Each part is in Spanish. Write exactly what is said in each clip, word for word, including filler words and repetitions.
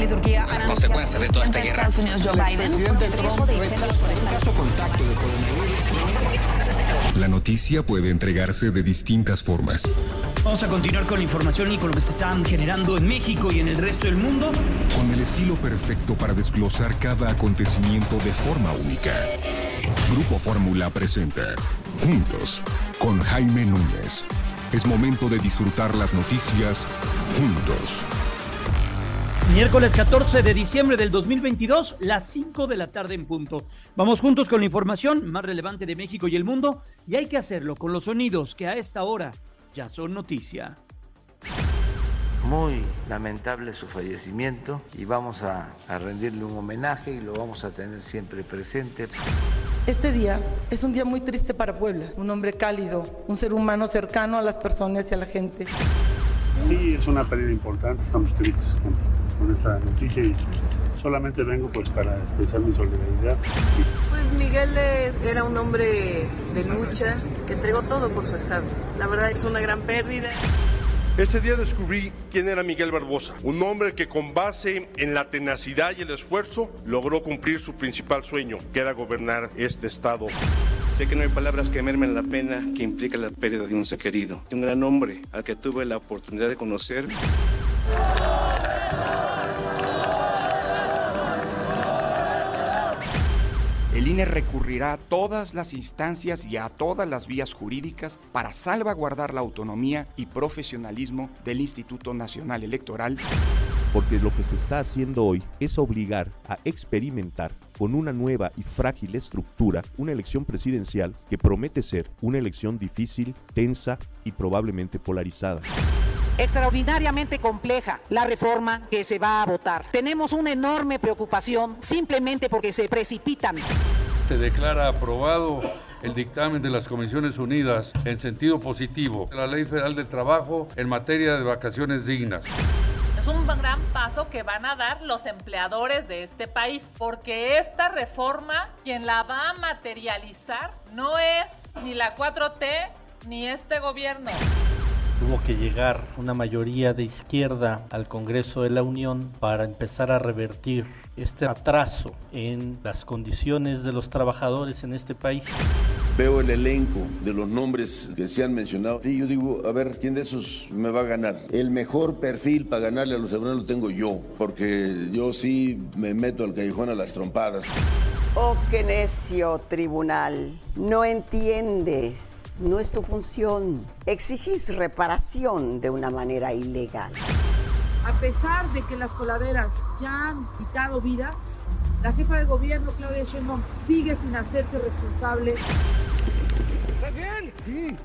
y Turquía han consecuencias de toda esta guerra. Estados Unidos, Joe Biden. El presidente Trump rechaza un caso contacto de coronavirus. La noticia puede entregarse de distintas formas. Vamos a continuar con la información y con lo que se están generando en México y en el resto del mundo. Con el estilo perfecto para desglosar cada acontecimiento de forma única. Grupo Fórmula presenta Juntos con Jaime Núñez. Es momento de disfrutar las noticias juntos. Miércoles catorce de diciembre del dos mil veintidós, las cinco de la tarde en punto. Vamos juntos con la información más relevante de México y el mundo, y hay que hacerlo con los sonidos que a esta hora ya son noticia. Muy lamentable su fallecimiento y vamos a, a rendirle un homenaje y lo vamos a tener siempre presente. Este día es un día muy triste para Puebla, un hombre cálido, un ser humano cercano a las personas y a la gente. Sí, es una pérdida importante, estamos tristes con, con esta noticia y solamente vengo pues para expresar mi solidaridad. Pues Miguel era un hombre de lucha que entregó todo por su estado. La verdad es una gran pérdida. Este día descubrí quién era Miguel Barbosa, un hombre que con base en la tenacidad y el esfuerzo logró cumplir su principal sueño, que era gobernar este estado. Sé que no hay palabras que mermen la pena que implica la pérdida de un ser querido, de un gran hombre al que tuve la oportunidad de conocer. El I N E recurrirá a todas las instancias y a todas las vías jurídicas para salvaguardar la autonomía y profesionalismo del Instituto Nacional Electoral. Porque lo que se está haciendo hoy es obligar a experimentar con una nueva y frágil estructura una elección presidencial que promete ser una elección difícil, tensa y probablemente polarizada. Extraordinariamente compleja la reforma que se va a votar. Tenemos una enorme preocupación simplemente porque se precipitan. Se declara aprobado el dictamen de las Comisiones Unidas en sentido positivo de la Ley Federal del Trabajo en materia de vacaciones dignas. Es un gran paso que van a dar los empleadores de este país, porque esta reforma, quien la va a materializar, no es ni la cuatro T ni este gobierno. Tuvo que llegar una mayoría de izquierda al Congreso de la Unión para empezar a revertir este atraso en las condiciones de los trabajadores en este país. Veo el elenco de los nombres que se han mencionado y yo digo, a ver, ¿quién de esos me va a ganar? El mejor perfil para ganarle a los hermanos lo tengo yo, porque yo sí me meto al callejón a las trompadas. Oh, qué necio tribunal, no entiendes. No es tu función. Exigís reparación de una manera ilegal. A pesar de que las coladeras ya han quitado vidas, la jefa de gobierno, Claudia Sheinbaum, sigue sin hacerse responsable. ¿Estás bien? Sí.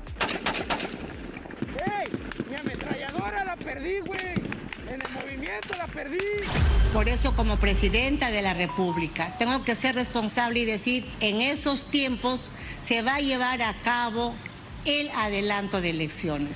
¡Ey! Mi ametralladora la perdí, güey. En el movimiento la perdí. Por eso, como presidenta de la República, tengo que ser responsable y decir, en esos tiempos se va a llevar a cabo el adelanto de elecciones.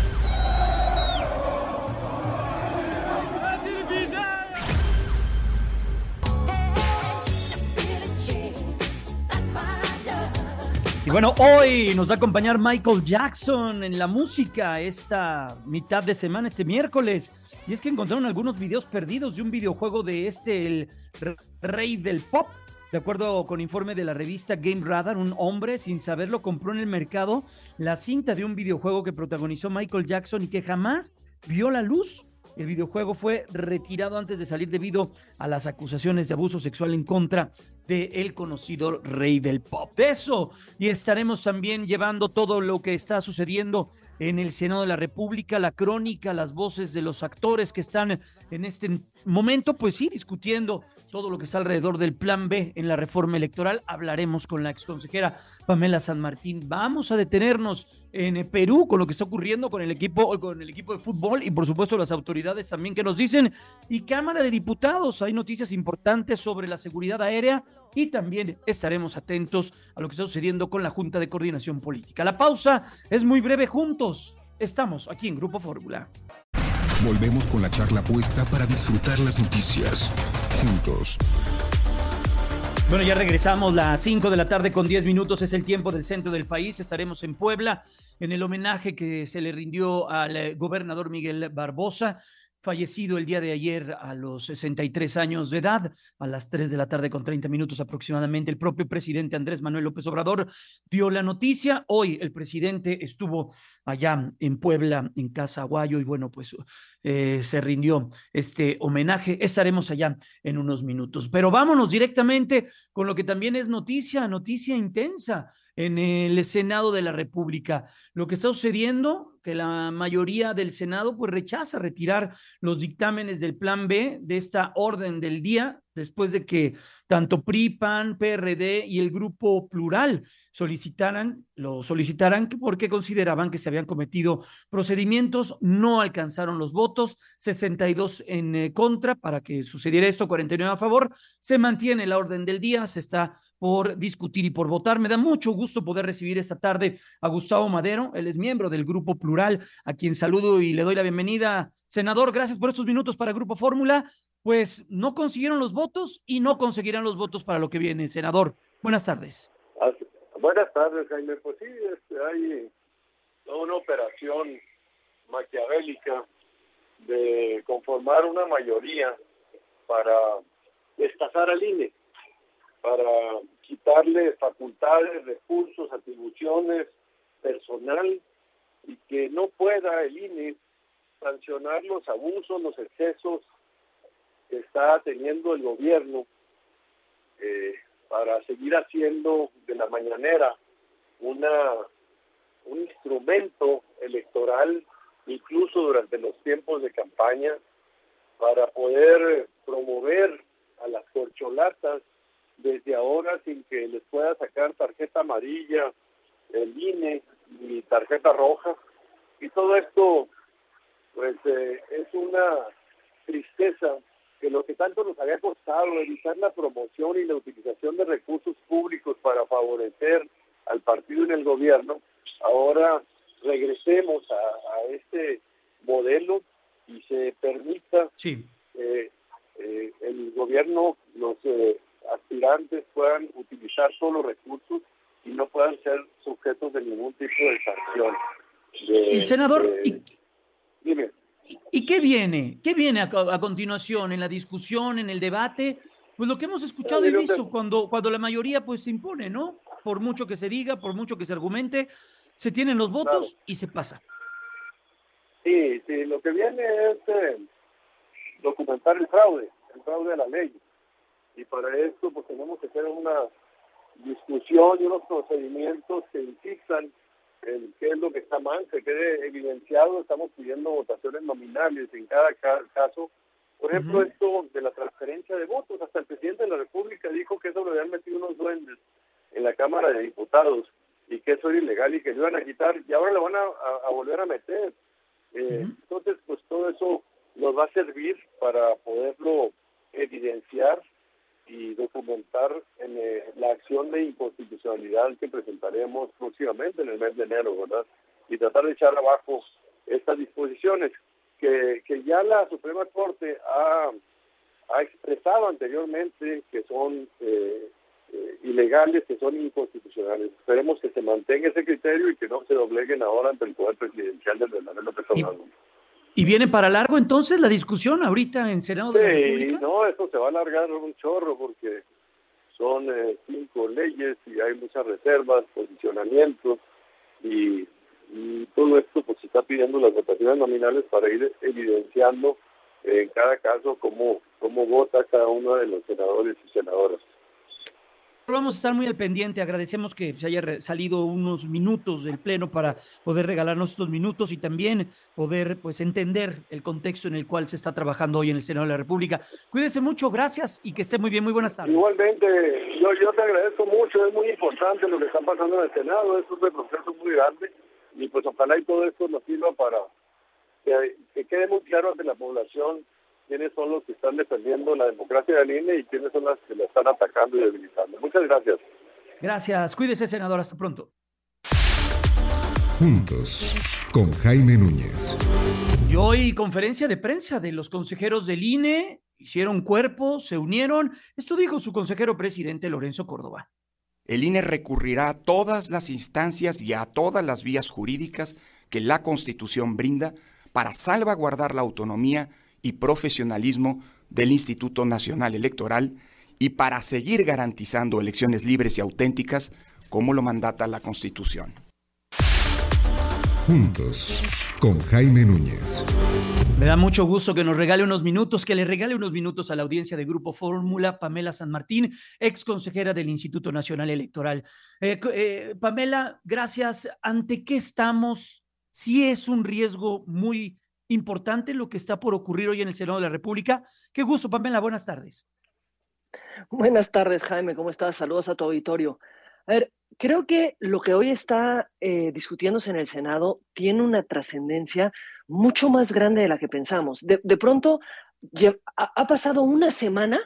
Y bueno, hoy nos va a acompañar Michael Jackson en la música esta mitad de semana, este miércoles. Y es que encontraron algunos videos perdidos de un videojuego de este, el rey del pop. De acuerdo con informe de la revista Game Radar, un hombre, sin saberlo, compró en el mercado la cinta de un videojuego que protagonizó Michael Jackson y que jamás vio la luz. El videojuego fue retirado antes de salir debido a las acusaciones de abuso sexual en contra del conocido rey del pop. De eso, y estaremos también llevando todo lo que está sucediendo en el Senado de la República, la crónica, las voces de los actores que están en este momento, pues sí, discutiendo todo lo que está alrededor del plan B en la reforma electoral. Hablaremos con la exconsejera Pamela San Martín. Vamos a detenernos en Perú con lo que está ocurriendo con el equipo, con el equipo de fútbol y por supuesto las autoridades también que nos dicen. Y Cámara de Diputados, hay noticias importantes sobre la seguridad aérea y también estaremos atentos a lo que está sucediendo con la Junta de Coordinación Política. La pausa es muy breve, juntos estamos aquí en Grupo Fórmula. Volvemos con la charla puesta para disfrutar las noticias juntos. Bueno, ya regresamos, las cinco de la tarde con diez minutos, es el tiempo del centro del país. Estaremos en Puebla en el homenaje que se le rindió al gobernador Miguel Barbosa. fallecido el día de ayer a los sesenta y tres años de edad, a las tres de la tarde con treinta minutos aproximadamente. El propio presidente Andrés Manuel López Obrador dio la noticia. Hoy el presidente estuvo allá en Puebla, en Casa Aguayo, y bueno, pues eh, se rindió este homenaje. Estaremos allá en unos minutos. Pero vámonos directamente con lo que también es noticia, noticia intensa en el Senado de la República. Lo que está sucediendo, que la mayoría del Senado pues rechaza retirar los dictámenes del Plan B de esta orden del día, después de que tanto P R I, P A N, P R D y el Grupo Plural solicitaran, lo solicitaran porque consideraban que se habían cometido procedimientos, no alcanzaron los votos, sesenta y dos en eh, contra para que sucediera esto, cuarenta y nueve a favor. Se mantiene la orden del día, se está por discutir y por votar. Me da mucho gusto poder recibir esta tarde a Gustavo Madero, él es miembro del Grupo Plural, a quien saludo y le doy la bienvenida. Senador, gracias por estos minutos para Grupo Fórmula. Pues no consiguieron los votos y no conseguirán los votos para lo que viene. Senador, buenas tardes. Buenas tardes, Jaime. Pues sí, este, hay una operación maquiavélica de conformar una mayoría para destazar al I N E, para quitarle facultades, recursos, atribuciones, personal, y que no pueda el I N E sancionar los abusos, los excesos que está teniendo el gobierno eh, para seguir haciendo de la mañanera una un instrumento electoral, incluso durante los tiempos de campaña, para poder promover a las corcholatas desde ahora sin que les pueda sacar tarjeta amarilla, el I N E y tarjeta roja. Y todo esto pues eh, es una tristeza, que lo que tanto nos había costado evitar la promoción y la utilización de recursos públicos para favorecer al partido en el gobierno, ahora regresemos a, a este modelo y se permita sí. eh, eh, el gobierno, los eh, aspirantes puedan utilizar solo recursos y no puedan ser sujetos de ningún tipo de sanción. De, y senador, de, ¿y, dime. ¿y qué viene? ¿Qué viene a, a continuación en la discusión, en el debate? Pues lo que hemos escuchado y visto cuando, cuando la mayoría pues se impone, ¿no? Por mucho que se diga, por mucho que se argumente, se tienen los votos claro. y se pasa. Sí, sí, lo que viene es eh, documentar el fraude, el fraude de la ley. Y para esto pues tenemos que hacer una discusión y unos procedimientos que insistan en qué es lo que está mal, que quede evidenciado. Estamos pidiendo votaciones nominales en cada caso. Por ejemplo, uh-huh. esto de la transferencia de votos, hasta el presidente de la República dijo que eso lo habían metido unos duendes en la Cámara de Diputados y que eso era ilegal y que lo iban a quitar, y ahora lo van a, a, a volver a meter. Eh, uh-huh. Entonces, pues todo eso nos va a servir para poderlo evidenciar y documentar en eh, la acción de inconstitucionalidad que presentaremos próximamente en el mes de enero, ¿verdad? Y tratar de echar abajo estas disposiciones que, que ya la Suprema Corte ha, ha expresado anteriormente que son eh, eh, ilegales, que son inconstitucionales. Esperemos que se mantenga ese criterio y que no se dobleguen ahora ante el poder presidencial de Manuel López Obrador. ¿Y viene para largo entonces la discusión ahorita en Senado de sí, la República? No, esto se va a alargar un chorro porque son eh, cinco leyes y hay muchas reservas, posicionamientos y, y todo esto pues se está pidiendo las votaciones nominales para ir evidenciando eh, en cada caso cómo, cómo vota cada uno de los senadores y senadoras. Vamos a estar muy al pendiente, agradecemos que se haya salido unos minutos del pleno para poder regalarnos estos minutos y también poder pues entender el contexto en el cual se está trabajando hoy en el Senado de la República. Cuídese mucho, gracias y que esté muy bien, muy buenas tardes. Igualmente, yo, yo te agradezco mucho, es muy importante lo que está pasando en el Senado, es un retroceso muy grande y pues ojalá y todo esto nos sirva para que, que quede muy claro ante la población quiénes son los que están defendiendo la democracia del I N E y quiénes son las que la están atacando y debilitando. Muchas gracias. Gracias. Cuídese, senador. Hasta pronto. Juntos, con Jaime Núñez. Y hoy conferencia de prensa de los consejeros del I N E. Hicieron cuerpo, se unieron. Esto dijo su consejero presidente Lorenzo Córdoba. El I N E recurrirá a todas las instancias y a todas las vías jurídicas que la Constitución brinda para salvaguardar la autonomía y profesionalismo del Instituto Nacional Electoral y para seguir garantizando elecciones libres y auténticas como lo mandata la Constitución. Juntos, con Jaime Núñez. Me da mucho gusto que nos regale unos minutos, que le regale unos minutos a la audiencia de Grupo Fórmula, Pamela San Martín, ex consejera del Instituto Nacional Electoral. Eh, eh, Pamela, gracias. ¿Ante qué estamos? Sí es un riesgo muy importante lo que está por ocurrir hoy en el Senado de la República. Qué gusto, Pamela, buenas tardes. Buenas tardes, Jaime, ¿cómo estás? Saludos a tu auditorio. A ver, creo que lo que hoy está eh, discutiéndose en el Senado tiene una trascendencia mucho más grande de la que pensamos. De, de pronto ya, ha, ha pasado una semana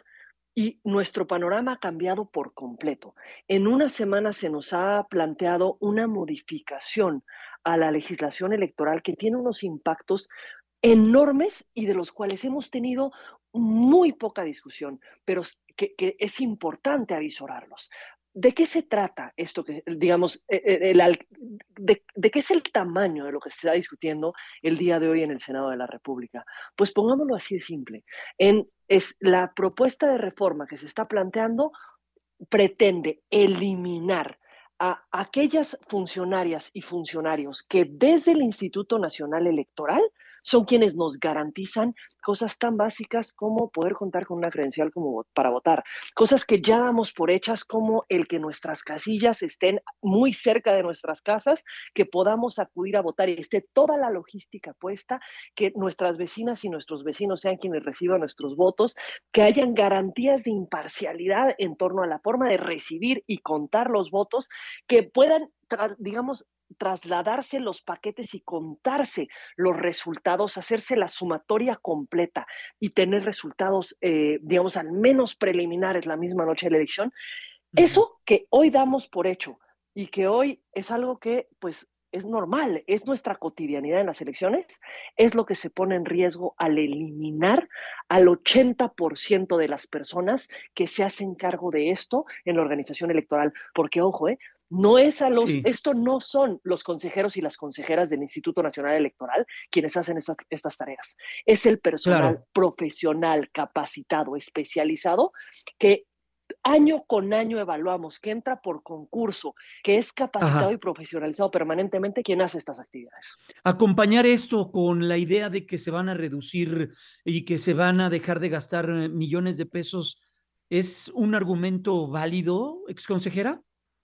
y nuestro panorama ha cambiado por completo. En una semana se nos ha planteado una modificación a la legislación electoral que tiene unos impactos enormes y de los cuales hemos tenido muy poca discusión, pero que, que es importante avisorarlos. ¿De qué se trata esto que, digamos, el, el, de, de qué es el tamaño de lo que se está discutiendo el día de hoy en el Senado de la República? Pues pongámoslo así de simple. En, es la propuesta de reforma que se está planteando pretende eliminar a aquellas funcionarias y funcionarios que desde el Instituto Nacional Electoral son quienes nos garantizan cosas tan básicas como poder contar con una credencial como para votar, cosas que ya damos por hechas como el que nuestras casillas estén muy cerca de nuestras casas, que podamos acudir a votar y esté toda la logística puesta, que nuestras vecinas y nuestros vecinos sean quienes reciban nuestros votos, que hayan garantías de imparcialidad en torno a la forma de recibir y contar los votos, que puedan, digamos, trasladarse los paquetes y contarse los resultados, hacerse la sumatoria completa y tener resultados, eh, digamos, al menos preliminares la misma noche de la elección. Eso que hoy damos por hecho y que hoy es algo que, pues, es normal, es nuestra cotidianidad en las elecciones, es lo que se pone en riesgo al eliminar al ochenta por ciento de las personas que se hacen cargo de esto en la organización electoral. Porque, ojo, eh, No es a los, sí. Esto no son los consejeros y las consejeras del Instituto Nacional Electoral quienes hacen estas, estas tareas. Es el personal claro. profesional, capacitado, especializado, que año con año evaluamos, que entra por concurso, que es capacitado Ajá. y profesionalizado permanentemente quien hace estas actividades. Acompañar esto con la idea de que se van a reducir y que se van a dejar de gastar millones de pesos, ¿es un argumento válido, exconsejera?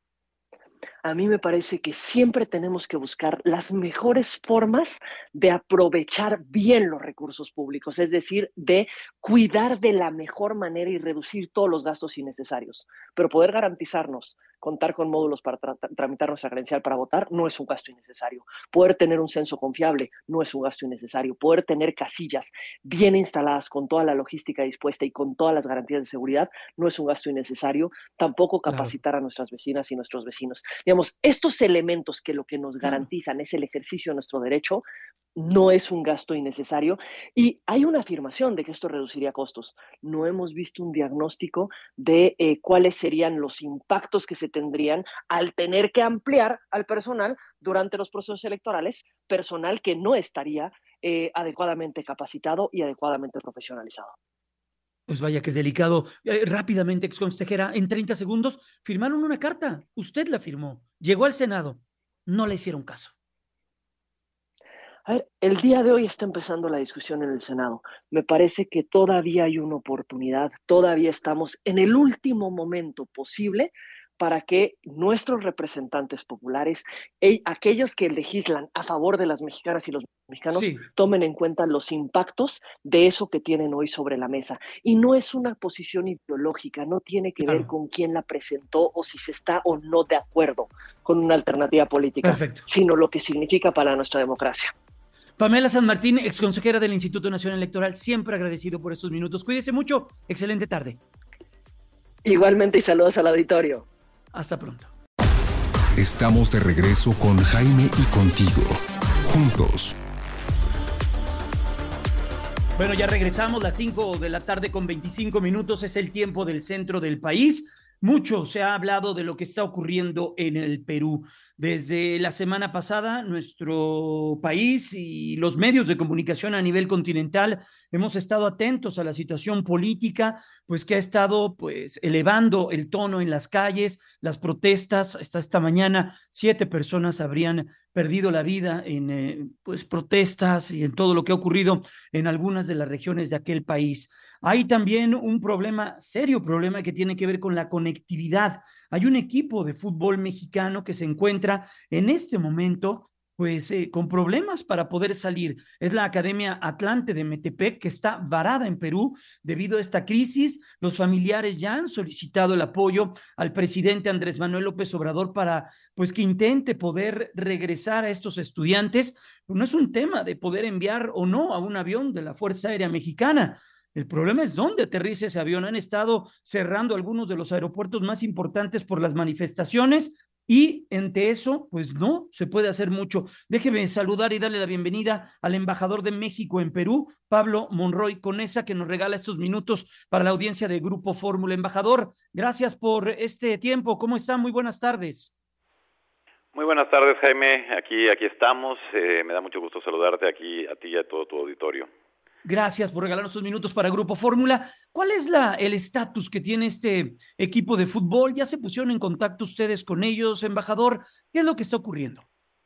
A mí me parece que siempre tenemos que buscar las mejores formas de aprovechar bien los recursos públicos, es decir, de cuidar de la mejor manera y reducir todos los gastos innecesarios. Pero poder garantizarnos contar con módulos para tra tramitar nuestra credencial para votar no es un gasto innecesario. Poder tener un censo confiable no es un gasto innecesario. Poder tener casillas bien instaladas con toda la logística dispuesta y con todas las garantías de seguridad no es un gasto innecesario. Tampoco capacitar claro. a nuestras vecinas y nuestros vecinos. Digamos, estos elementos que lo que nos garantizan es el ejercicio de nuestro derecho, no es un gasto innecesario. Y hay una afirmación de que esto reduciría costos. No hemos visto un diagnóstico de eh, cuáles serían los impactos que se tendrían al tener que ampliar al personal durante los procesos electorales, personal que no estaría eh, adecuadamente capacitado y adecuadamente profesionalizado. Pues vaya que es delicado. Eh, rápidamente, exconsejera, en treinta segundos, firmaron una carta. Usted la firmó. Llegó al Senado. No le hicieron caso. A ver, el día de hoy está empezando la discusión en el Senado. Me parece que todavía hay una oportunidad, todavía estamos en el último momento posible para que nuestros representantes populares, eh, aquellos que legislan a favor de las mexicanas y los mexicanos, sí. tomen en cuenta los impactos de eso que tienen hoy sobre la mesa. Y no es una posición ideológica, no tiene que claro. ver con quién la presentó o si se está o no de acuerdo con una alternativa política, Perfecto. sino lo que significa para nuestra democracia. Pamela San Martín, exconsejera del Instituto Nacional Electoral, siempre agradecido por estos minutos. Cuídese mucho, excelente tarde. Igualmente y saludos al auditorio. Hasta pronto. Estamos de regreso con Jaime y contigo, juntos. Bueno, ya regresamos, las cinco de la tarde con veinticinco minutos, es el tiempo del centro del país. Mucho se ha hablado de lo que está ocurriendo en el Perú. Desde la semana pasada, nuestro país y los medios de comunicación a nivel continental hemos estado atentos a la situación política, pues que ha estado pues elevando el tono en las calles, las protestas. Hasta esta mañana, siete personas habrían perdido la vida en eh, pues protestas y en todo lo que ha ocurrido en algunas de las regiones de aquel país. Hay también un problema, serio problema, que tiene que ver con la conectividad. Hay un equipo de fútbol mexicano que se encuentra en este momento pues eh, con problemas para poder salir. Es la Academia Atlante de Metepec, que está varada en Perú debido a esta crisis. Los familiares ya han solicitado el apoyo al presidente Andrés Manuel López Obrador para pues que intente poder regresar a estos estudiantes. No es un tema de poder enviar o no a un avión de la Fuerza Aérea Mexicana. El problema es dónde aterriza ese avión. Han estado cerrando algunos de los aeropuertos más importantes por las manifestaciones y entre eso, pues no se puede hacer mucho. Déjeme saludar y darle la bienvenida al embajador de México en Perú, Pablo Monroy Conesa, que nos regala estos minutos para la audiencia de Grupo Fórmula. Embajador, gracias por este tiempo. ¿Cómo está? Muy buenas tardes. Muy buenas tardes, Jaime. Aquí, aquí estamos. Eh, me da mucho gusto saludarte aquí a ti y a todo tu auditorio. Gracias por regalarnos estos minutos para Grupo Fórmula. ¿Cuál es la, el estatus que tiene este equipo de fútbol? ¿Ya se pusieron en contacto ustedes con ellos, embajador? ¿Qué es lo que está ocurriendo?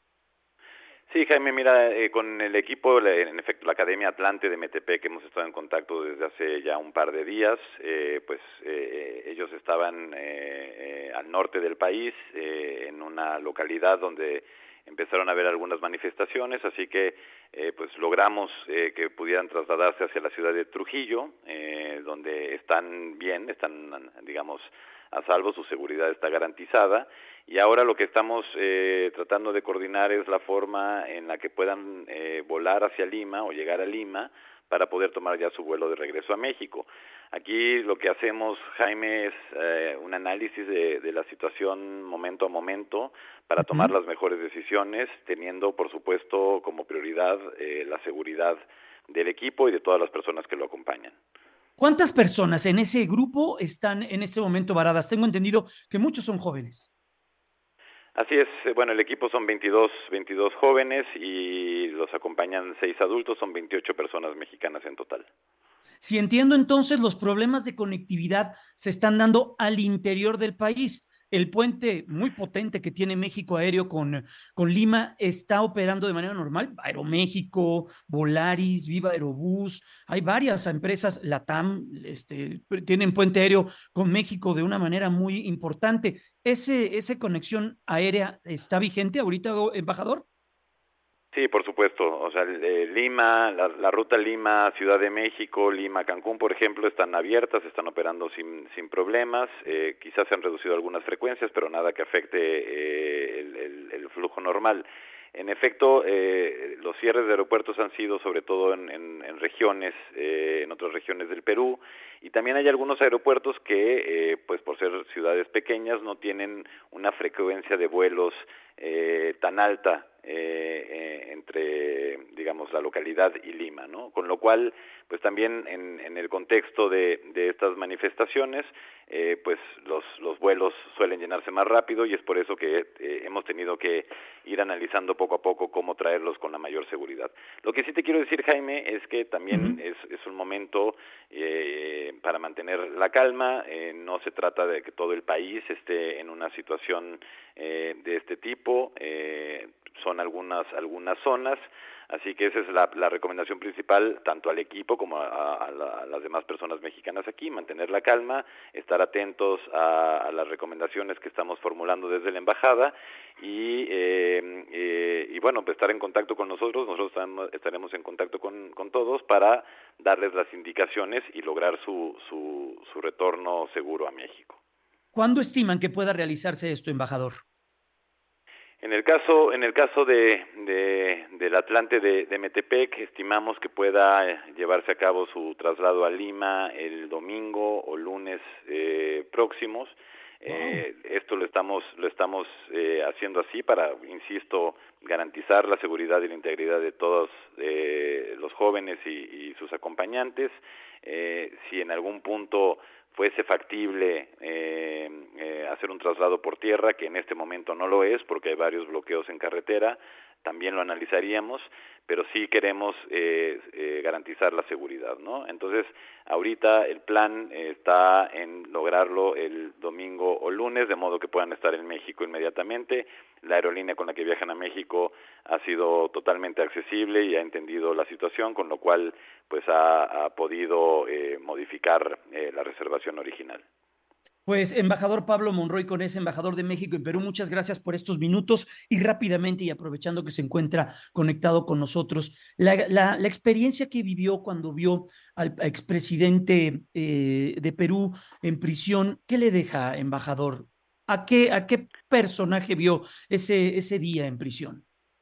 Sí, Jaime, mira, eh, con el equipo, en efecto, la Academia Atlante de Metepec, hemos estado en contacto desde hace ya un par de días. Eh, pues eh, ellos estaban eh, eh, al norte del país, eh, en una localidad donde empezaron a haber algunas manifestaciones, así que eh, pues logramos eh, que pudieran trasladarse hacia la ciudad de Trujillo, eh, donde están bien, están, digamos, a salvo, su seguridad está garantizada, y ahora lo que estamos eh, tratando de coordinar es la forma en la que puedan eh, volar hacia Lima o llegar a Lima para poder tomar ya su vuelo de regreso a México. Aquí lo que hacemos, Jaime, es eh, un análisis de, de la situación momento a momento para tomar las mejores decisiones, teniendo, por supuesto, como prioridad eh, la seguridad del equipo y de todas las personas que lo acompañan. ¿Cuántas personas en ese grupo están en este momento varadas? Tengo entendido que muchos son jóvenes. Así es, bueno, el equipo son veintidós, veintidós jóvenes y los acompañan seis adultos, son veintiocho personas mexicanas en total. Si entiendo entonces, los problemas de conectividad se están dando al interior del país. El puente muy potente que tiene México aéreo con, con Lima está operando de manera normal. Aeroméxico, Volaris, Viva Aerobús, hay varias empresas, LATAM, este, tienen puente aéreo con México de una manera muy importante. ¿Ese, esa conexión aérea está vigente ahorita, embajador? Sí, por supuesto. O sea, eh, Lima, la, la ruta Lima, Ciudad de México, Lima, Cancún, por ejemplo, están abiertas, están operando sin, sin problemas. Eh, quizás se han reducido algunas frecuencias, pero nada que afecte eh, el, el, el flujo normal. En efecto, eh, los cierres de aeropuertos han sido sobre todo en, en, en regiones, eh, en otras regiones del Perú, y también hay algunos aeropuertos que, eh, pues por ser ciudades pequeñas, no tienen una frecuencia de vuelos eh, tan alta eh, eh, entre, digamos, la localidad y Lima, ¿no? Con lo cual, pues también en, en el contexto de, de estas manifestaciones, eh, pues los, los vuelos suelen llenarse más rápido y es por eso que eh, hemos tenido que ir analizando poco a poco cómo traerlos con la mayor seguridad. Lo que sí te quiero decir, Jaime, es que también uh-huh. es, es un momento eh, para mantener la calma. Eh, no se trata de que todo el país esté en una situación eh, de este tipo. Eh, son algunas algunas zonas, así que esa es la, la recomendación principal, tanto al equipo como a, a, la, a las demás personas mexicanas aquí, mantener la calma, estar atentos a, a las recomendaciones que estamos formulando desde la embajada y, eh, eh, y bueno, pues estar en contacto con nosotros, nosotros estamos, estaremos en contacto con, con todos para darles las indicaciones y lograr su, su, su retorno seguro a México. ¿Cuándo estiman que pueda realizarse esto, embajador? En el caso, en el caso de, de del Atlante de, de Metepec, estimamos que pueda llevarse a cabo su traslado a Lima el domingo o lunes eh, próximos. Eh, esto lo estamos lo estamos eh, haciendo así para, insisto, garantizar la seguridad y la integridad de todos eh, los jóvenes y, y sus acompañantes. Eh, si en algún punto fuese factible eh, eh, hacer un traslado por tierra, que en este momento no lo es porque hay varios bloqueos en carretera, también lo analizaríamos, pero sí queremos eh, eh, garantizar la seguridad, ¿no? Entonces, ahorita el plan eh, está en lograrlo el domingo o lunes, de modo que puedan estar en México inmediatamente. La aerolínea con la que viajan a México ha sido totalmente accesible y ha entendido la situación, con lo cual pues ha, ha podido eh, modificar eh, la reservación original. Pues, embajador Pablo Monroy Conés, embajador de México en Perú, muchas gracias por estos minutos y rápidamente, y aprovechando que se encuentra conectado con nosotros, la, la, la experiencia que vivió cuando vio al expresidente eh, de Perú en prisión, ¿qué le deja, embajador? ¿A qué, a qué personaje vio ese, ese día en prisión?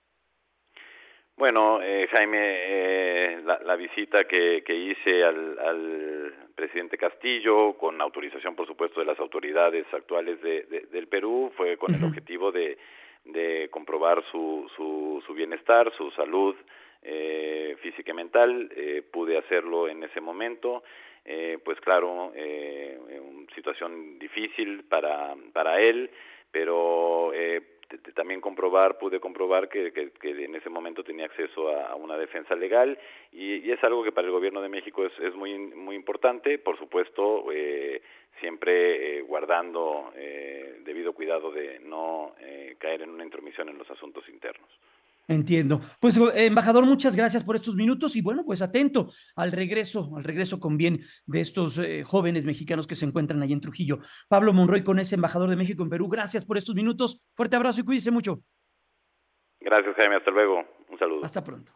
Bueno, eh, Jaime, eh, la, la visita que, que hice al, al presidente Castillo, con autorización, por supuesto, de las autoridades actuales de, de, del Perú, fue con uh-huh. el objetivo de, de comprobar su, su, su bienestar, su salud eh, física y mental. Eh, pude hacerlo en ese momento. Eh, pues claro, eh, una situación difícil para, para él, pero eh, también comprobar, pude comprobar que, que, que en ese momento tenía acceso a, a una defensa legal y, y es algo que para el gobierno de México es, es muy muy importante, por supuesto, eh, siempre eh, guardando eh, debido cuidado de no eh, caer en una intromisión en los asuntos internos. Entiendo. Pues, eh, embajador, muchas gracias por estos minutos y bueno, pues atento al regreso, al regreso con bien de estos eh, jóvenes mexicanos que se encuentran ahí en Trujillo. Pablo Monroy Conés, embajador de México en Perú, gracias por estos minutos. Fuerte abrazo y cuídese mucho. Gracias, Jaime. Hasta luego. Un saludo. Hasta pronto.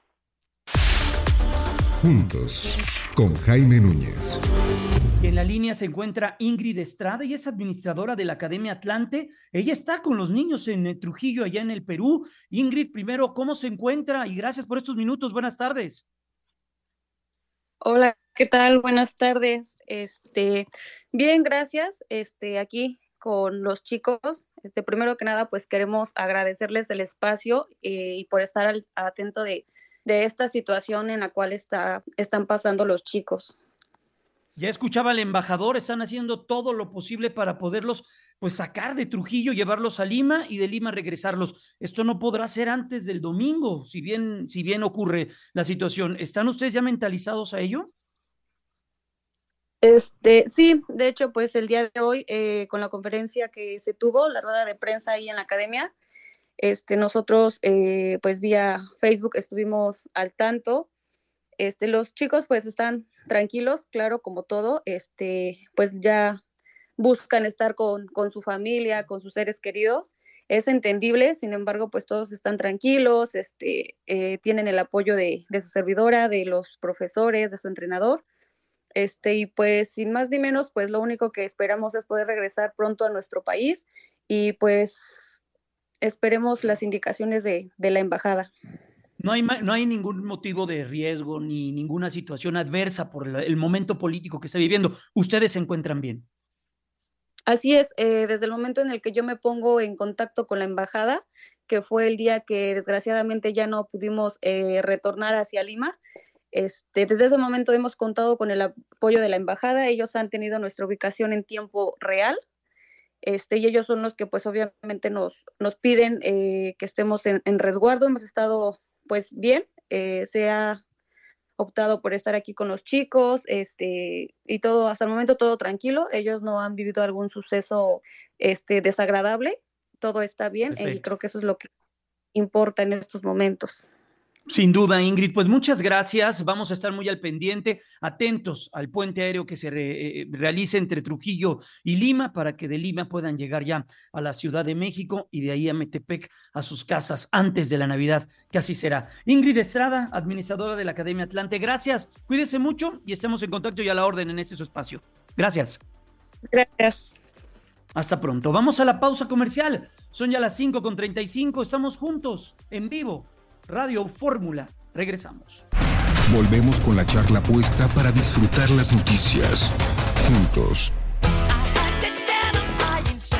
Juntos, con Jaime Núñez. Y en la línea se encuentra Ingrid Estrada, y es administradora de la Academia Atlante. Ella está con los niños en Trujillo, allá en el Perú. Ingrid, primero, ¿cómo se encuentra? Y gracias por estos minutos. Buenas tardes. Hola, ¿qué tal? Buenas tardes. Este, bien, gracias. Este, aquí con los chicos. Este, primero que nada, pues queremos agradecerles el espacio eh, y por estar al, atento de, de esta situación en la cual está, están pasando los chicos. Ya escuchaba al embajador, están haciendo todo lo posible para poderlos pues sacar de Trujillo, llevarlos a Lima y de Lima regresarlos. Esto no podrá ser antes del domingo, si bien, si bien ocurre la situación. ¿Están ustedes ya mentalizados a ello? Este, sí, de hecho, pues el día de hoy, eh, con la conferencia que se tuvo, la rueda de prensa ahí en la academia, este, nosotros eh, pues vía Facebook estuvimos al tanto. Este, los chicos pues están tranquilos, claro, como todo, este, pues ya buscan estar con, con su familia, con sus seres queridos, es entendible, sin embargo, pues todos están tranquilos, este, eh, tienen el apoyo de, de su servidora, de los profesores, de su entrenador, este, y pues sin más ni menos, pues lo único que esperamos es poder regresar pronto a nuestro país y pues esperemos las indicaciones de, de la embajada. No hay, no hay ningún motivo de riesgo ni ninguna situación adversa por el momento político que está viviendo. ¿Ustedes se encuentran bien? Así es, eh, desde el momento en el que yo me pongo en contacto con la embajada, que fue el día que desgraciadamente ya no pudimos eh, retornar hacia Lima, este, desde ese momento hemos contado con el apoyo de la embajada. Ellos han tenido nuestra ubicación en tiempo real, este, y ellos son los que pues obviamente nos, nos piden eh, que estemos en, en resguardo. Hemos estado pues bien, eh, se ha optado por estar aquí con los chicos, este, y todo, hasta el momento todo tranquilo, ellos no han vivido algún suceso este, desagradable, todo está bien, eh, y creo que eso es lo que importa en estos momentos. Sin duda, Ingrid, pues muchas gracias, vamos a estar muy al pendiente, atentos al puente aéreo que se re, eh, realice entre Trujillo y Lima, para que de Lima puedan llegar ya a la Ciudad de México y de ahí a Metepec a sus casas antes de la Navidad, que así será. Ingrid Estrada, administradora de la Academia Atlante, gracias, cuídese mucho y estemos en contacto y a la orden en este su espacio. Gracias. Gracias. Hasta pronto. Vamos a la pausa comercial, son ya las cinco con treinta y cinco, estamos juntos, en vivo, Radio Fórmula. Regresamos. Volvemos con la charla puesta para disfrutar las noticias juntos.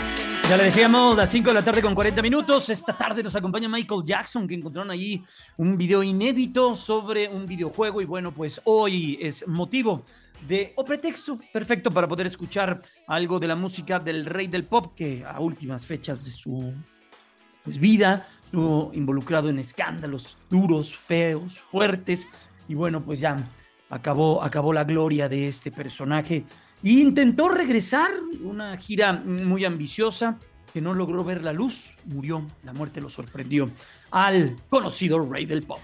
Ya le decíamos, las cinco de la tarde con cuarenta minutos. Esta tarde nos acompaña Michael Jackson, que encontraron allí un video inédito sobre un videojuego. Y bueno, pues hoy es motivo de, o pretexto perfecto para poder escuchar algo de la música del rey del pop, que a últimas fechas de su pues, vida estuvo involucrado en escándalos duros, feos, fuertes. Y bueno, pues ya acabó, acabó la gloria de este personaje. Y intentó regresar, una gira muy ambiciosa que no logró ver la luz, murió, la muerte lo sorprendió al conocido rey del pop.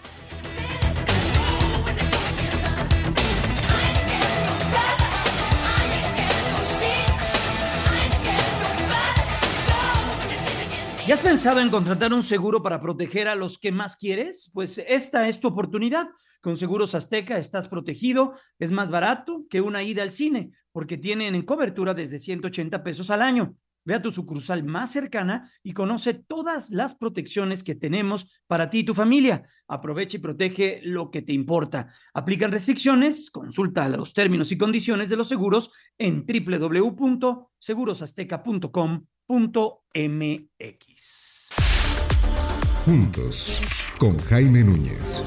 ¿Ya has pensado en contratar un seguro para proteger a los que más quieres? Pues esta es tu oportunidad. Con Seguros Azteca estás protegido, es más barato que una ida al cine, porque tienen en cobertura desde ciento ochenta pesos al año. Ve a tu sucursal más cercana y conoce todas las protecciones que tenemos para ti y tu familia. Aprovecha y protege lo que te importa. Aplican restricciones, consulta los términos y condiciones de los seguros en doble u doble u doble u punto seguros azteca punto com punto m x. Juntos, con Jaime Núñez.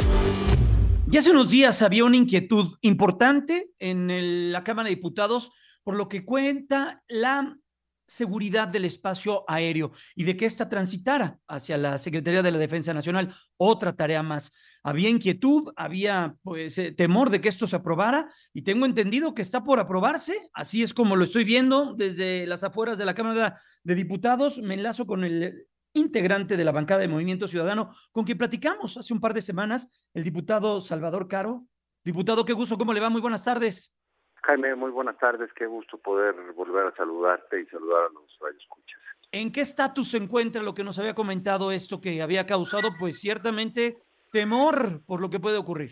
Ya hace unos días había una inquietud importante en el, la Cámara de Diputados por lo que cuenta la seguridad del espacio aéreo y de que ésta transitara hacia la Secretaría de la Defensa Nacional, otra tarea más. Había inquietud, había pues eh, temor de que esto se aprobara y tengo entendido que está por aprobarse, así es como lo estoy viendo desde las afueras de la Cámara de Diputados. Me enlazo con el integrante de la bancada de Movimiento Ciudadano, con quien platicamos hace un par de semanas, el diputado Salvador Caro. Diputado, qué gusto, ¿cómo le va? Muy buenas tardes. Jaime, muy buenas tardes, qué gusto poder volver a saludarte y saludar a los radioescuchas. ¿En qué estatus se encuentra lo que nos había comentado esto que había causado, pues ciertamente, temor por lo que puede ocurrir?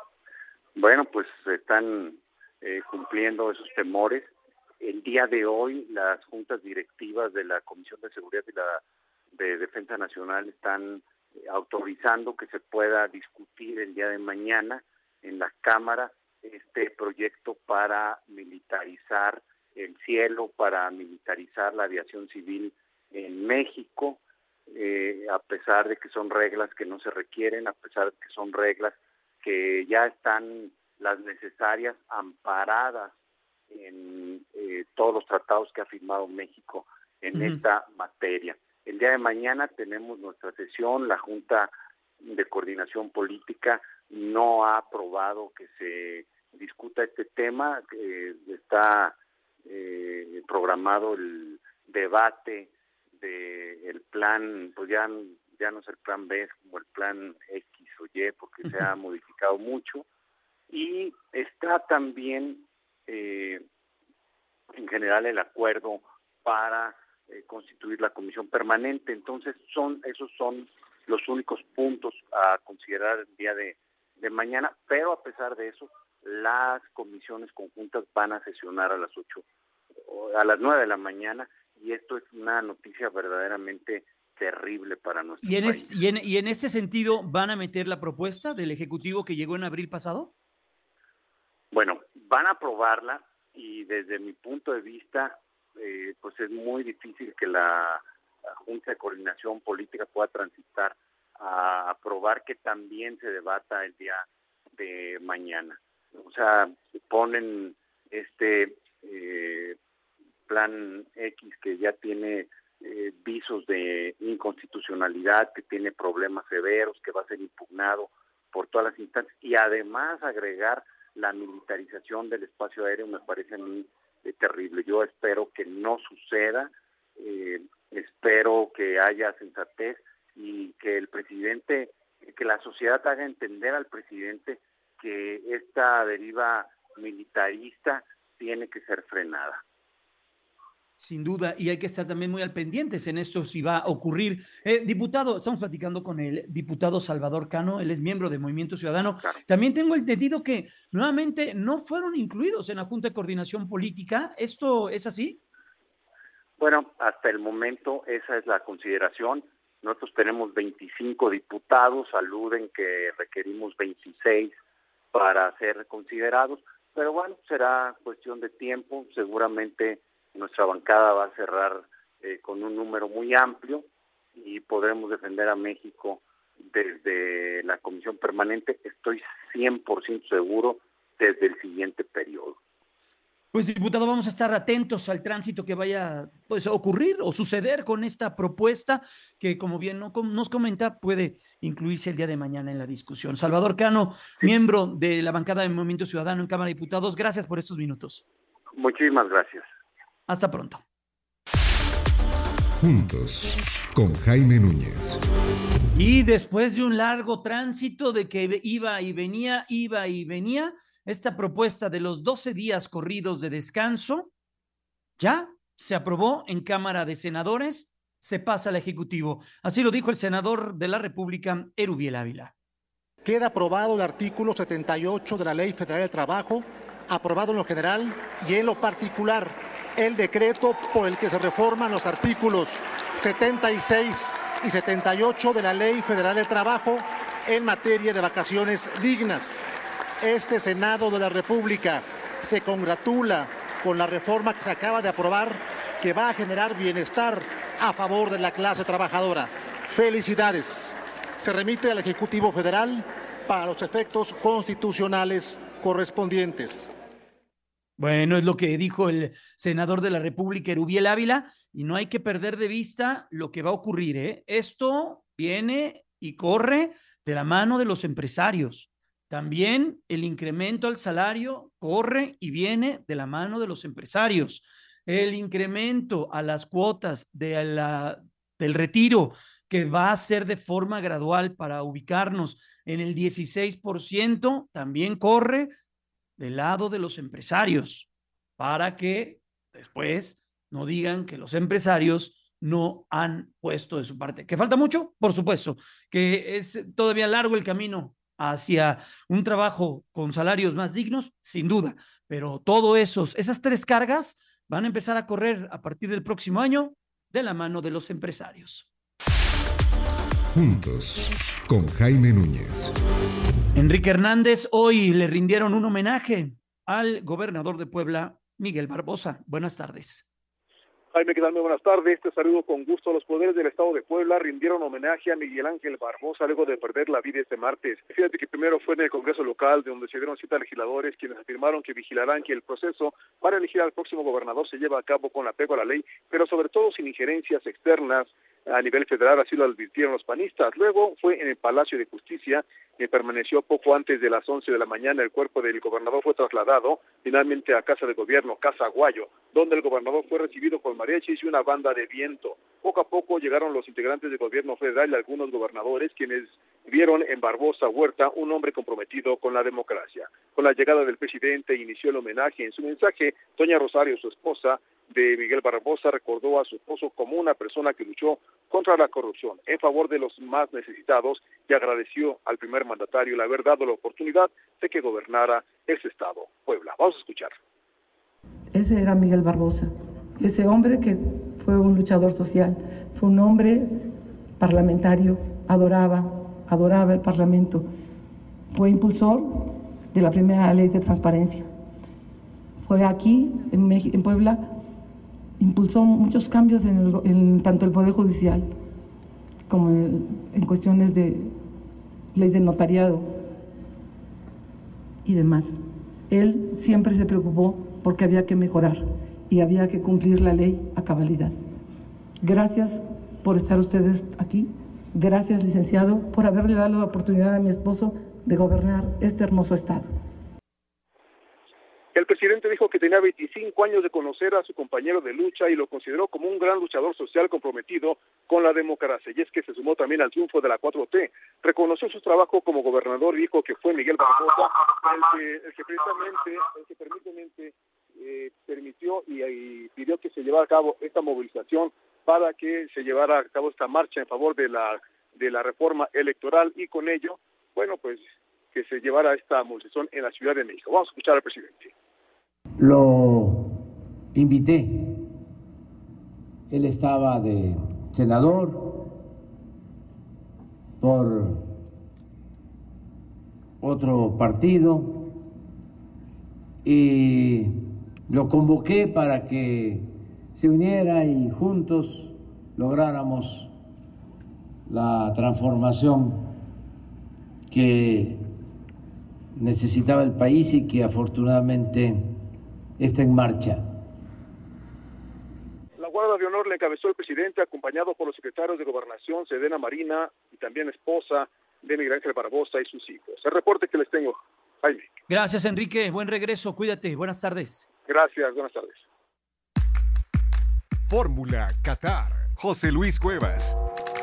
Bueno, pues están eh, cumpliendo esos temores. El día de hoy, las juntas directivas de la Comisión de Seguridad y la de Defensa Nacional están eh, autorizando que se pueda discutir el día de mañana en la Cámara este proyecto para militarizar el cielo, para militarizar la aviación civil en México, eh, a pesar de que son reglas que no se requieren, a pesar de que son reglas que ya están las necesarias amparadas en eh, todos los tratados que ha firmado México en uh-huh. esta materia. El día de mañana tenemos nuestra sesión, la Junta de Coordinación Política no ha aprobado que se discuta este tema, eh, está eh, programado el debate del plan, pues ya, ya no es el plan B, es como el plan X o Y, porque se ha modificado mucho, y está también eh, en general el acuerdo para eh, constituir la comisión permanente. Entonces son esos son los únicos puntos a considerar el día de, de mañana, pero a pesar de eso, las comisiones conjuntas van a sesionar a las ocho, a las nueve de la mañana, y esto es una noticia verdaderamente terrible para nuestro ¿Y en país. Es, y, en, ¿Y en ese sentido van a meter la propuesta del Ejecutivo que llegó en abril pasado? Bueno, van a aprobarla y desde mi punto de vista, eh, pues es muy difícil que la, la Junta de Coordinación Política pueda transitar a aprobar que también se debata el día de mañana. O sea, ponen este eh, plan X que ya tiene eh, visos de inconstitucionalidad, que tiene problemas severos, que va a ser impugnado por todas las instancias, y además agregar la militarización del espacio aéreo me parece a mí eh, terrible. Yo espero que no suceda, eh, espero que haya sensatez y que el presidente, que la sociedad haga entender al presidente que esta deriva militarista tiene que ser frenada. Sin duda, y hay que estar también muy al pendientes en esto si va a ocurrir. Eh, diputado, estamos platicando con el diputado Salvador Cano, él es miembro de Movimiento Ciudadano. Claro. También tengo entendido que nuevamente no fueron incluidos en la Junta de Coordinación Política. ¿Esto es así? Bueno, hasta el momento esa es la consideración. Nosotros tenemos veinticinco diputados, aluden que requerimos veintiséis para ser considerados, pero bueno, será cuestión de tiempo. Seguramente nuestra bancada va a cerrar eh, con un número muy amplio y podremos defender a México desde la Comisión Permanente, estoy cien por ciento seguro, desde el siguiente periodo. Pues, diputado, vamos a estar atentos al tránsito que vaya pues, a ocurrir o suceder con esta propuesta que, como bien nos comenta, puede incluirse el día de mañana en la discusión. Salvador Cano, sí. miembro de la bancada de Movimiento Ciudadano en Cámara de Diputados, gracias por estos minutos. Muchísimas gracias. Hasta pronto. Juntos, con Jaime Núñez. Y después de un largo tránsito de que iba y venía, iba y venía, esta propuesta de los doce días corridos de descanso ya se aprobó en Cámara de Senadores, se pasa al Ejecutivo. Así lo dijo el senador de la República, Erubiel Ávila. Queda aprobado el artículo setenta y ocho de la Ley Federal del Trabajo, aprobado en lo general y en lo particular el decreto por el que se reforman los artículos setenta y seis y setenta y ocho de la Ley Federal del Trabajo en materia de vacaciones dignas. Este Senado de la República se congratula con la reforma que se acaba de aprobar, que va a generar bienestar a favor de la clase trabajadora. Felicidades. Se remite al Ejecutivo Federal para los efectos constitucionales correspondientes. Bueno, es lo que dijo el senador de la República, Erubiel Ávila, y no hay que perder de vista lo que va a ocurrir, ¿eh? Esto viene y corre de la mano de los empresarios. También el incremento al salario corre y viene de la mano de los empresarios. El incremento a las cuotas de la, del retiro, que va a ser de forma gradual para ubicarnos en el dieciséis por ciento, también corre del lado de los empresarios, para que después no digan que los empresarios no han puesto de su parte. ¿Que falta mucho? Por supuesto, que es todavía largo el camino hacia un trabajo con salarios más dignos, sin duda, pero todo esos, esas tres cargas van a empezar a correr a partir del próximo año de la mano de los empresarios. Juntos, con Jaime Núñez. Enrique Hernández, hoy le rindieron un homenaje al gobernador de Puebla, Miguel Barbosa. Buenas tardes. Jaime, ¿qué tal? Muy buenas tardes. Te saludo con gusto. Los poderes del Estado de Puebla rindieron homenaje a Miguel Ángel Barbosa luego de perder la vida este martes. Fíjate que primero fue en el Congreso local, de donde se dieron cita legisladores, quienes afirmaron que vigilarán que el proceso para elegir al próximo gobernador se lleve a cabo con apego a la ley, pero sobre todo sin injerencias externas a nivel federal, así lo advirtieron los panistas. Luego fue en el Palacio de Justicia, que permaneció poco antes de las once de la mañana. El cuerpo del gobernador fue trasladado finalmente a Casa de Gobierno, Casa Aguayo, donde el gobernador fue recibido con mariachis y una banda de viento. Poco a poco llegaron los integrantes del gobierno federal y algunos gobernadores, quienes vieron en Barbosa Huerta un hombre comprometido con la democracia. Con la llegada del presidente inició el homenaje. En su mensaje, Doña Rosario, su esposa de Miguel Barbosa, recordó a su esposo como una persona que luchó contra la corrupción, en favor de los más necesitados, y agradeció al primer mandatario el haber dado la oportunidad de que gobernara ese estado, Puebla. Vamos a escuchar. Ese era Miguel Barbosa, ese hombre que fue un luchador social, fue un hombre parlamentario, adoraba, adoraba el Parlamento, fue impulsor de la primera ley de transparencia. Fue aquí, en, México, en Puebla, impulsó muchos cambios en, el, en tanto el Poder Judicial como en, en cuestiones de ley de notariado y demás. Él siempre se preocupó porque había que mejorar y había que cumplir la ley a cabalidad. Gracias por estar ustedes aquí. Gracias, licenciado, por haberle dado la oportunidad a mi esposo de gobernar este hermoso estado. El presidente dijo que tenía veinticinco años de conocer a su compañero de lucha y lo consideró como un gran luchador social comprometido con la democracia. Y es que se sumó también al triunfo de la cuatro T. Reconoció su trabajo como gobernador y dijo que fue Miguel Barbosa el que, el que precisamente, el que permitentemente eh, permitió y, y pidió que se llevara a cabo esta movilización para que se llevara a cabo esta marcha en favor de la de la reforma electoral, y con ello, bueno, pues que se llevara esta movilización en la Ciudad de México. Vamos a escuchar al presidente. Lo invité, él estaba de senador por otro partido y lo convoqué para que se uniera y juntos lográramos la transformación que necesitaba el país y que afortunadamente está en marcha. La Guardia de Honor la encabezó el presidente, acompañado por los secretarios de Gobernación, Sedena Marina y también esposa de Miguel Ángel Barbosa y sus hijos. El reporte que les tengo, Jaime. Gracias, Enrique. Buen regreso. Cuídate. Buenas tardes. Gracias. Buenas tardes. Fórmula Qatar. José Luis Cuevas.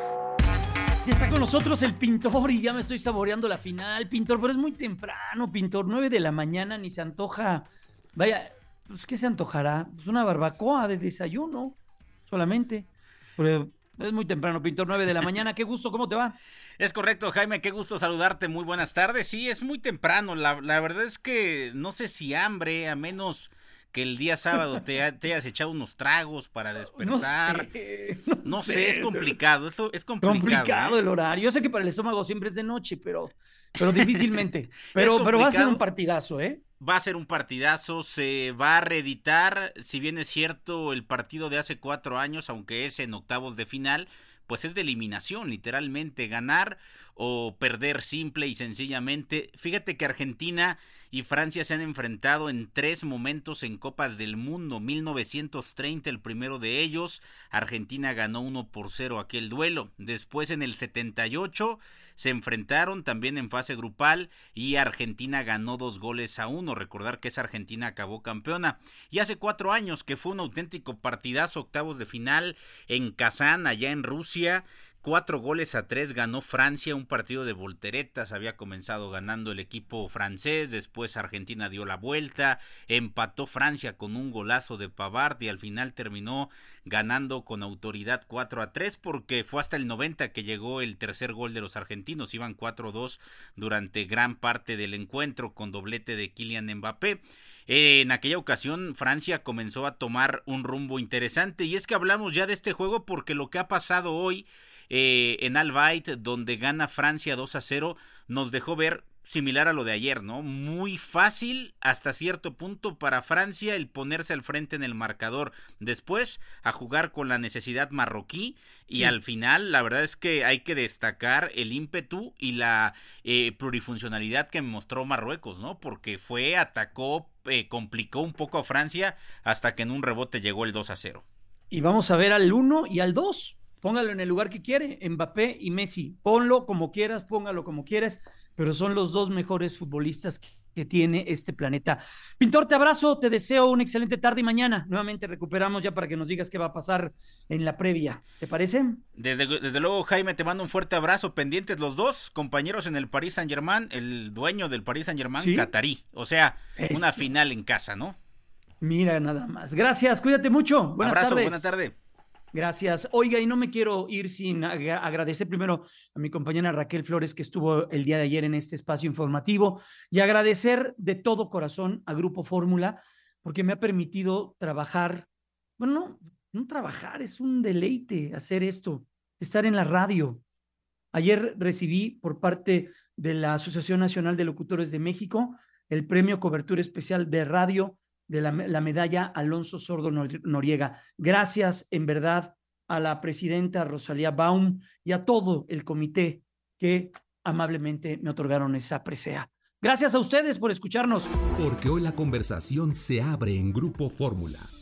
Ya está con nosotros el Pintor y ya me estoy saboreando la final, Pintor, pero es muy temprano, Pintor, nueve de la mañana, ni se antoja. Vaya, pues ¿qué se antojará? Pues una barbacoa de desayuno, solamente. Pero es muy temprano, Pintor, nueve de la mañana. Qué gusto, ¿cómo te va? Es correcto, Jaime, qué gusto saludarte, muy buenas tardes. Sí, es muy temprano, la, la verdad es que no sé si hambre, a menos que el día sábado te, te hayas echado unos tragos para despertar. No sé, no no sé. sé. es complicado, esto es complicado. Complicado ¿eh? el horario. Yo sé que para el estómago siempre es de noche, pero, pero difícilmente. Pero, pero va a ser un partidazo, ¿eh? Va a ser un partidazo, se va a reeditar, si bien es cierto, el partido de hace cuatro años, aunque es en octavos de final, pues es de eliminación, literalmente, ganar o perder simple y sencillamente. Fíjate que Argentina y Francia se han enfrentado en tres momentos en Copas del Mundo. mil novecientos treinta, el primero de ellos, Argentina ganó uno por cero aquel duelo. Después en el setenta y ocho se enfrentaron también en fase grupal y Argentina ganó dos goles a uno. Recordar que esa Argentina acabó campeona. Y hace cuatro años que fue un auténtico partidazo, octavos de final en Kazán, allá en Rusia. Cuatro goles a tres ganó Francia, un partido de volteretas, había comenzado ganando el equipo francés, después Argentina dio la vuelta, empató Francia con un golazo de Pavard y al final terminó ganando con autoridad cuatro a tres porque fue hasta el noventa que llegó el tercer gol de los argentinos, iban cuatro a dos durante gran parte del encuentro con doblete de Kylian Mbappé. En aquella ocasión Francia comenzó a tomar un rumbo interesante y es que hablamos ya de este juego porque lo que ha pasado hoy Eh, en Al Bayt, donde gana Francia dos a cero, nos dejó ver similar a lo de ayer, ¿no? Muy fácil hasta cierto punto para Francia el ponerse al frente en el marcador, después a jugar con la necesidad marroquí y sí. Al final la verdad es que hay que destacar el ímpetu y la eh, plurifuncionalidad que mostró Marruecos, ¿no? Porque fue, atacó, eh, complicó un poco a Francia hasta que en un rebote llegó el dos a cero. Y vamos a ver al uno y al dos. Póngalo en el lugar que quiere, Mbappé y Messi. Ponlo como quieras, póngalo como quieras, pero son los dos mejores futbolistas que, que tiene este planeta. Pintor, te abrazo, te deseo una excelente tarde y mañana nuevamente recuperamos ya para que nos digas qué va a pasar en la previa. ¿Te parece? Desde, desde luego, Jaime, te mando un fuerte abrazo. Pendientes los dos, compañeros en el Paris Saint-Germain, el dueño del Paris Saint-Germain, ¿sí? Catarí. O sea, Eso. Una final en casa, ¿no? Mira, nada más. Gracias, cuídate mucho. Buenas abrazo, tardes. Buenas tardes. Gracias. Oiga, y no me quiero ir sin ag- agradecer primero a mi compañera Raquel Flores que estuvo el día de ayer en este espacio informativo y agradecer de todo corazón a Grupo Fórmula porque me ha permitido trabajar, bueno, no, no trabajar, es un deleite hacer esto, estar en la radio. Ayer recibí por parte de la Asociación Nacional de Locutores de México el premio Cobertura Especial de Radio de la, la medalla Alonso Sordo Noriega. Gracias en verdad a la presidenta Rosalía Baum y a todo el comité que amablemente me otorgaron esa presea. Gracias a ustedes por escucharnos. Porque hoy la conversación se abre en Grupo Fórmula.